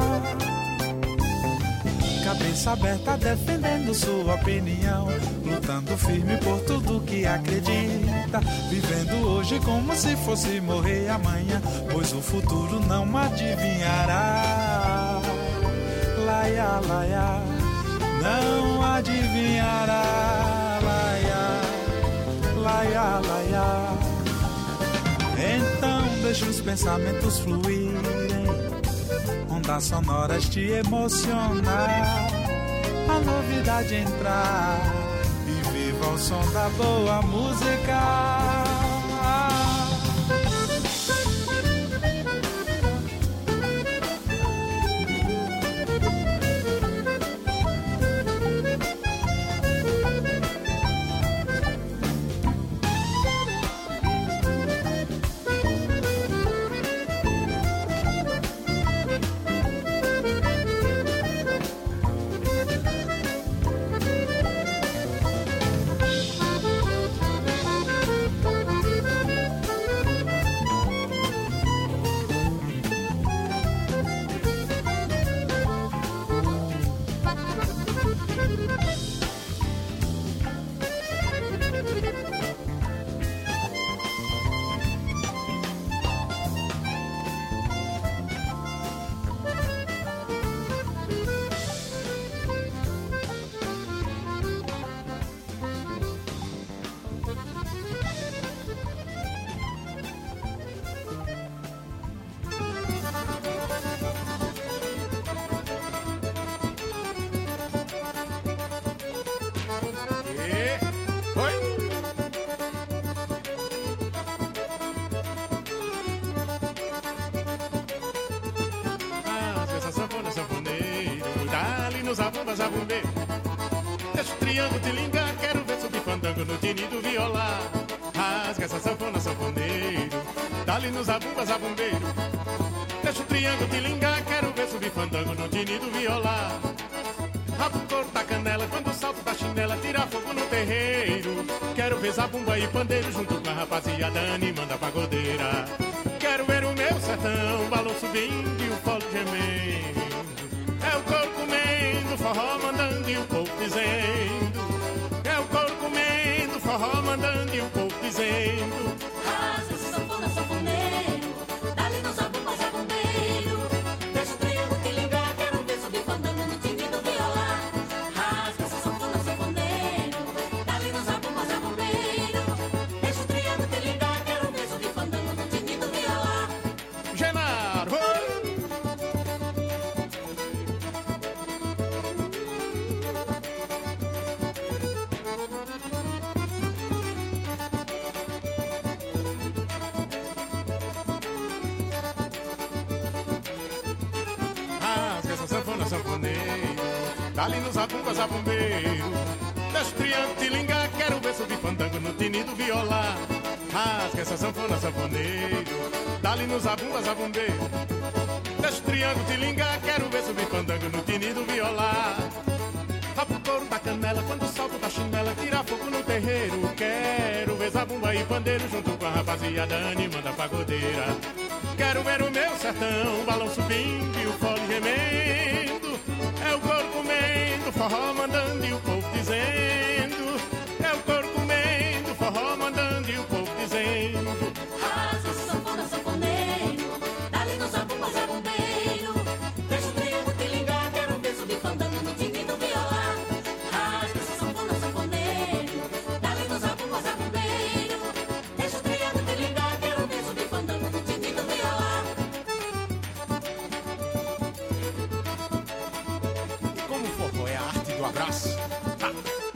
Cabeça aberta defendendo sua opinião, lutando firme por tudo que acredita, vivendo hoje como se fosse morrer amanhã, pois o futuro não adivinhará. Laia, laia, não adivinhará. Laia, laia, laia. Então deixa os pensamentos fluírem, ondas sonoras te emocionar, a novidade entrar e viva o som da boa música. Zabumbeiro. Deixa o triângulo te lingar, quero ver subir fandango no tini do violar. Rasga essa sanfona, sanfoneiro, dá-lhe no zabumba, zabumbeiro. Deixa o triângulo te lingar, quero ver subir fandango no tini do violar. Rabo corta a canela, quando o salto da chinela tira fogo no terreiro. Quero ver zabumba e pandeiro junto com a rapaziada animando a pagodeira. Quero ver o meu sertão, balão subindo e o fole gemendo. É o couro comendo, forró mandando e o povo dizendo. É o couro comendo, e o povo dizendo: rasga essa sanfona, sanfoneiro, dá-lhe no zabumba, zabumbeiro. Deixa o triângulo te ligar, quero ver subir fandango no time do violar. Rasga essa sanfona, sanfoneiro, dá-lhe no zabumba, zabumbeiro. Deixa o triângulo te ligar, quero ver subir fandango no time do violar. Genaro! Rasga essa sanfona, sanfoneiro, dá-lhe no zabumba, zabumbeiro. Deixa o triângulo te ligar, quero ver subir fandango no tini do violar. Rasga essa sanfona, sanfoneiro, dá-lhe no zabumba, zabumbeiro. Deixa o triângulo te ligar, quero ver subir fandango no tini do violar. Vá pro couro da canela, quando o salto da chinela tira fogo no terreiro. Quero ver zabumba e pandeiro junto com a rapaziada animando a pagodeira. Quero ver o meu sertão, o balão subindo e o fole gemendo. É o couro comendo, forró mandando e o povo dizendo. É o couro comendo, forró mandando e o povo dizendo. Rasga essa sanfona, sanfoneiro, dá-lhe no zabumba, zabumbeiro. Deixa o triângulo te ligar, quero ver subir fandango no time do violar. Rasga essa sanfona, sanfoneiro, dá-lhe no zabumba, zabumbeiro. Deixa o triângulo te ligar, quero ver subir fandango no time do violar. Como o forró é a arte do abraço. Tá.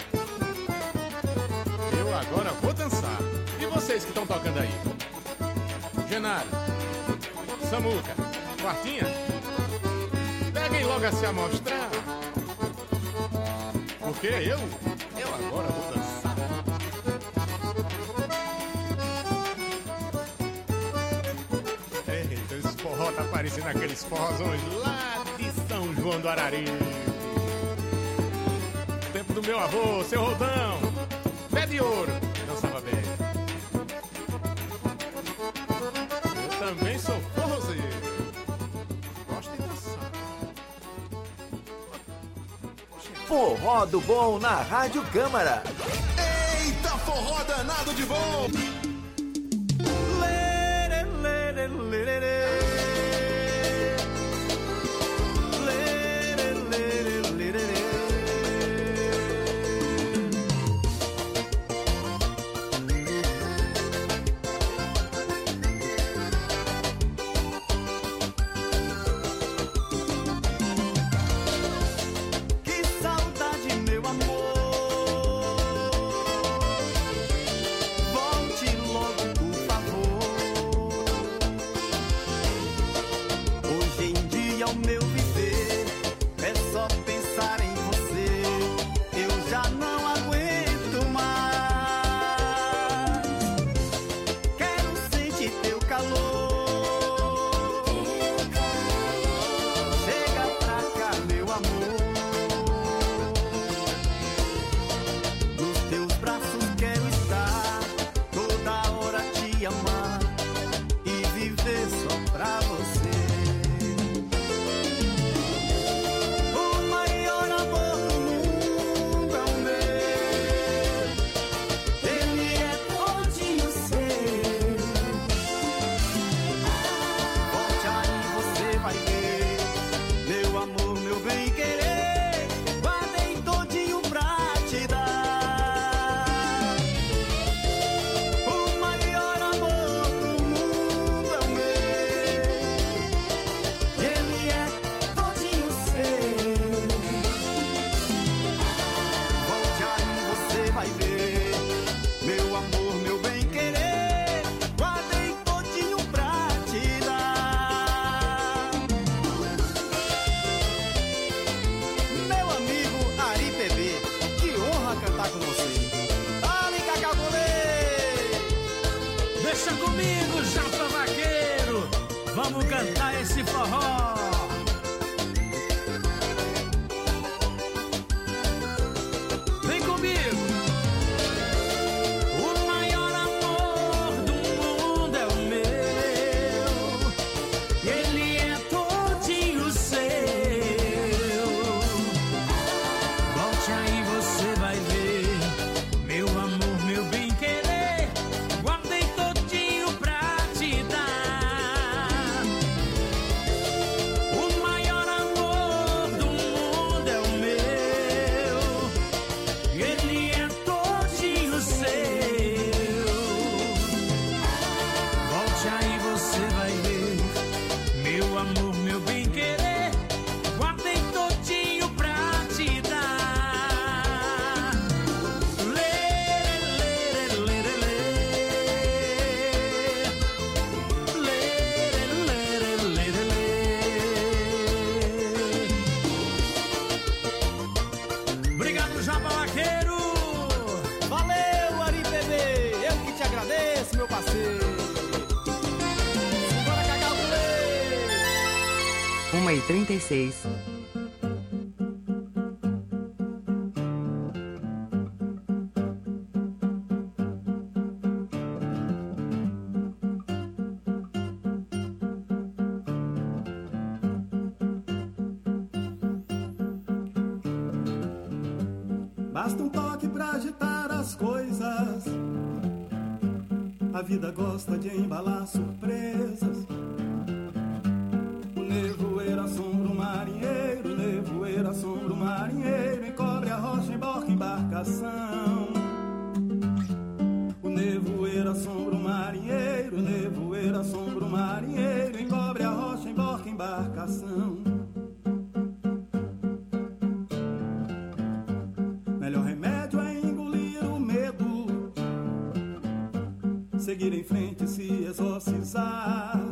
Eu agora vou dançar. E vocês que estão tocando aí? Genaro, Samuca, Quartinha, peguem logo a se amostrar. Porque eu agora vou dançar. Eita, esse forró tá parecendo aqueles forrozões lá de São João do Arari. Tempo do meu avô, seu Rodão, pé de ouro, dançava bem. Eu também sou forrozeiro, gosto de dançar. Forró do Bom na Rádio Câmara. Eita, forró danado de bom! Que saudade, meu amor. Volte logo, por favor. Hoje em dia o meu viver é só pensar em você. Eu já não aguento mais. Quero sentir teu calor. Chega pra cá, meu amor. Nos teus braços quero estar, toda hora te amar e viver só pra você. O maior amor do mundo é o meu. Ele é todinho seu. Volte aí, você vai ver. Meu amor, meu bem querer, guardei todinho pra te dar. O maior amor do mundo é o meu. Ele é todinho seu. Volte aí, você vai ver. Meu amor, meu bem querer, guardei todinho pra te dar. Meu amigo Ari PB, que honra cantar com você. Ali, Cacau Goleiro! Deixa comigo, Japa Vaqueiro. Vamos cantar esse forró. Vem comigo. O maior amor do mundo é o meu. Ele é todinho seu. Volte aí, você vai ver. Meu amor, meu bem querer, 1h36. Basta um toque pra agitar as coisas. A vida gosta de embalar surpresas. O nevoeiro assombra o marinheiro, o nevoeiro assombra o marinheiro, encobre a rocha, embarca embarcação. O nevoeiro assombra o marinheiro, o nevoeiro assombra o marinheiro, encobre a rocha, embarca embarcação. Melhor remédio é engolir o medo, seguir em frente e se exorcizar,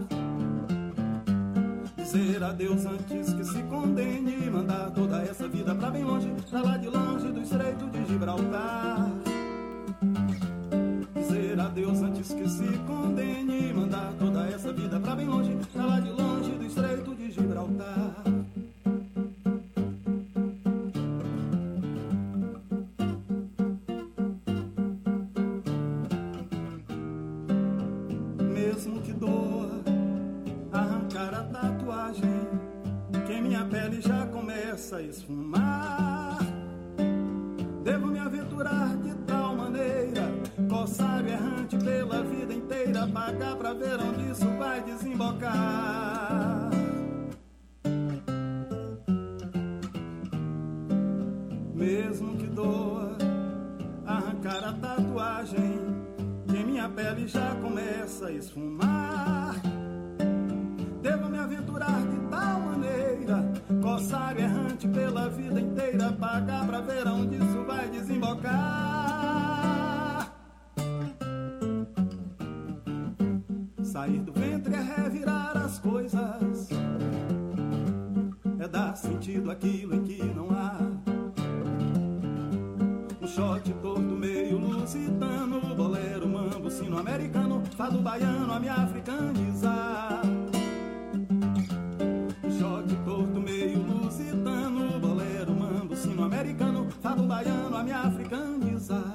dizer adeus antes que se condene, mandar toda essa vida pra bem longe, pra lá de longe do Estreito de Gibraltar. Dizer adeus antes que se condene, mandar toda essa vida pra bem longe, pra lá de longe do Estreito de Gibraltar. Mesmo que doa arrancar a tatuagem, que minha pele já começa a esfumar, devo me aventurar de tal maneira, corsário errante pela vida inteira, pagar pra ver onde isso vai desembocar. Mesmo que doa arrancar a tatuagem, que minha pele já começa a esfumar, devo me aventurar de tal maneira, corsário errante pela vida inteira, pagar pra ver onde isso vai desembocar. Sair do ventre é revirar as coisas, é dar sentido àquilo em que não há. Um shot torto meio lusitano, bolero, mambo, sino americano, fado baiano a me africanizar. Um shot torto meio lusitano, bolero, mambo, sino americano, fado baiano a me africanizar.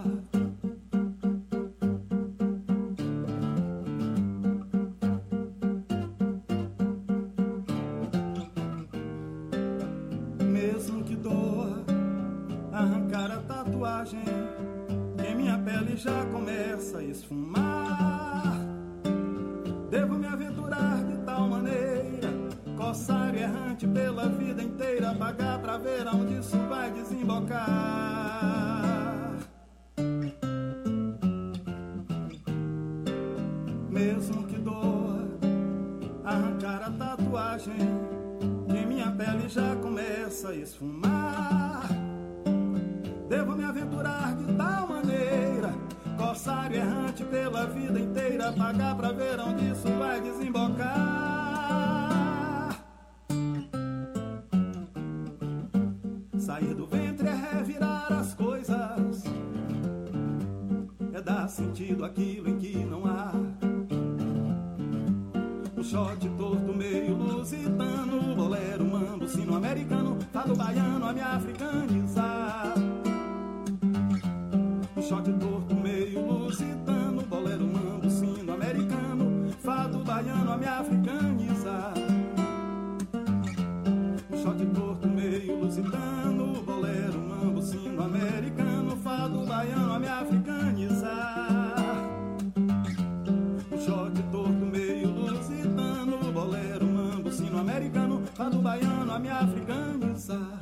Mesmo que doa arrancar a tatuagem, que minha pele já começa a esfumar, devo me aventurar de tal maneira, corsário errante pela vida inteira, pagar pra ver onde isso vai desembocar. Mesmo que doa arrancar a tatuagem, que minha pele já começa a esfumar, devo me aventurar de tal maneira, corsário errante pela vida inteira, pagar pra ver onde isso vai desembocar. Sair do ventre é revirar as coisas, é dar sentido àquilo em que não há. Um shot torto meio lusitano, bolero, mambo, sino americano, fado baiano a me africanizar. Um shot torto meio lusitano, bolero, mambo, sino americano, fado baiano a me africanizar. Um shot torto meio lusitano, bolero, mambo, sino americano, fado baiano a me africanizar. Um shot torto meio lusitano, bolero, mambo, sino americano, fado baiano a me africanizar.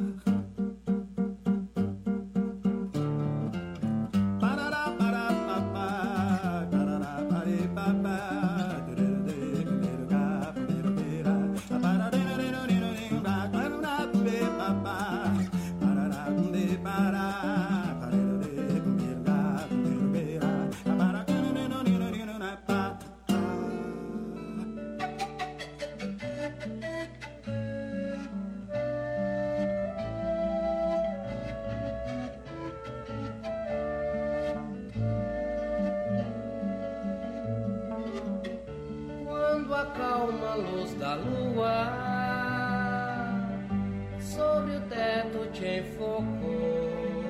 Quando acalma a luz da lua, te enfocou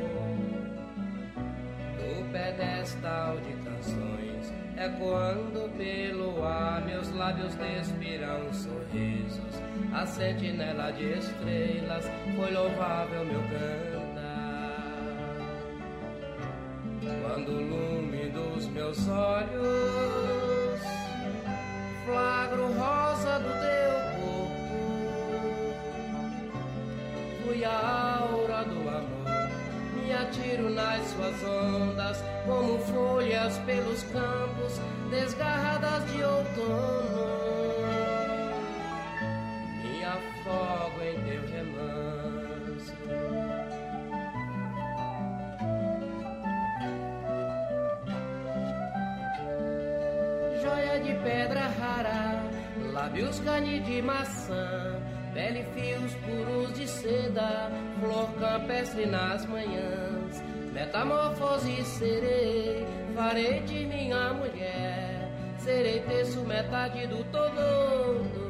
do pedestal de canções, ecoando pelo ar, meus lábios despiram sorrisos. A sentinela de estrelas foi louvável meu cantar. Quando o lume dos meus olhos flagro rosa do teu corpo, fui a aura do amor, me atiro nas suas ondas, como folhas pelos campos desgarradas de outono. Me afogo em teu remanso. Joia de pedra rara, lábios carne de maçã, pele fios puros de seda, flor campestre nas manhãs. Metamorfose serei, farei de minha mulher, serei terço, metade do todo.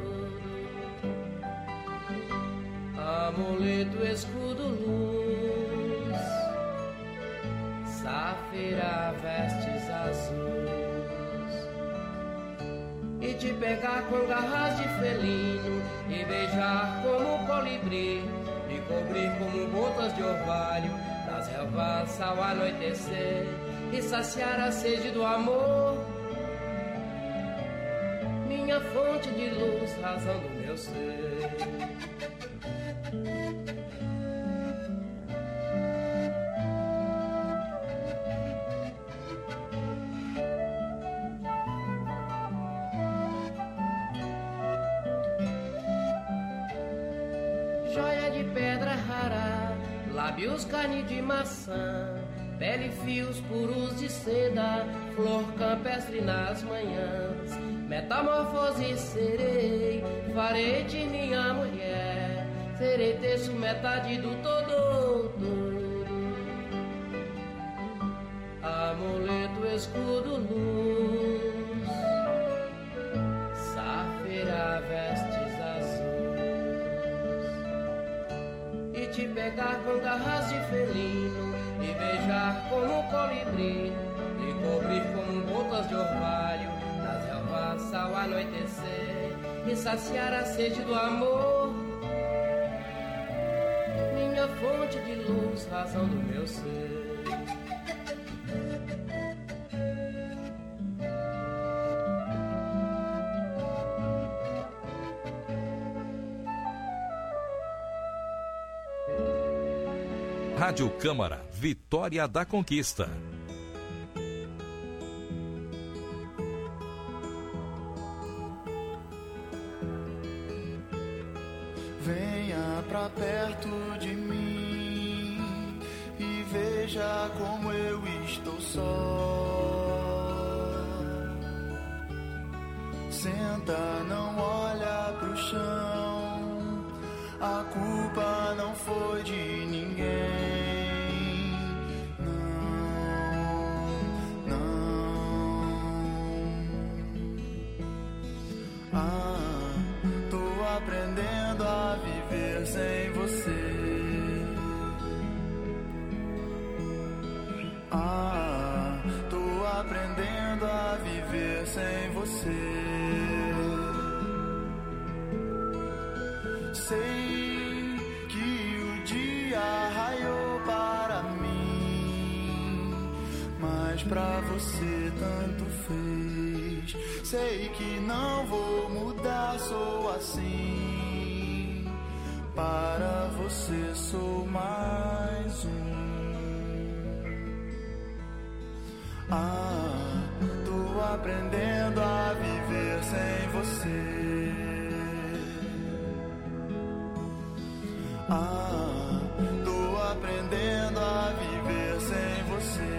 Amuleto, escudo, luz, safira, vestes azuis, e te pegar com garras de felino, e beijar como colibri, e cobrir como botas de orvalho, nas relvas ao anoitecer, e saciar a sede do amor, minha fonte de luz, razão do meu ser. Joia de pedra rara, lábios carne de maçã, pele fios puros de seda, flor campestre nas manhãs. Metamorfose serei, farei de minha mulher, serei terço, metade do todo. Amuleto, escudo, luz, safira, vestes azuis, e te pegar com garras de felino, e beijar como colibri, e cobrir como botas de orvalho, nas relvas ao anoitecer, e saciar a sede do amor, minha fonte de luz, razão do meu ser. Rádio Câmara, Vitória da Conquista. Venha pra perto de mim e veja como eu estou só. Senta, não olha pro chão, a culpa não foi de ninguém. Tô aprendendo a viver sem você. Tô aprendendo a viver sem você. Sei que o dia raiou para mim, mas pra você tanto fez. Sei que não vou mudar, sou assim. Para você sou mais um. Tô aprendendo a viver sem você. Tô aprendendo a viver sem você.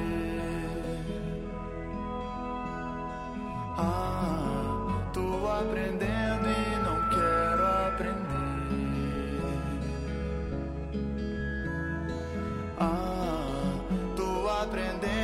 Tô aprendendo e não quero aprender. Tô aprendendo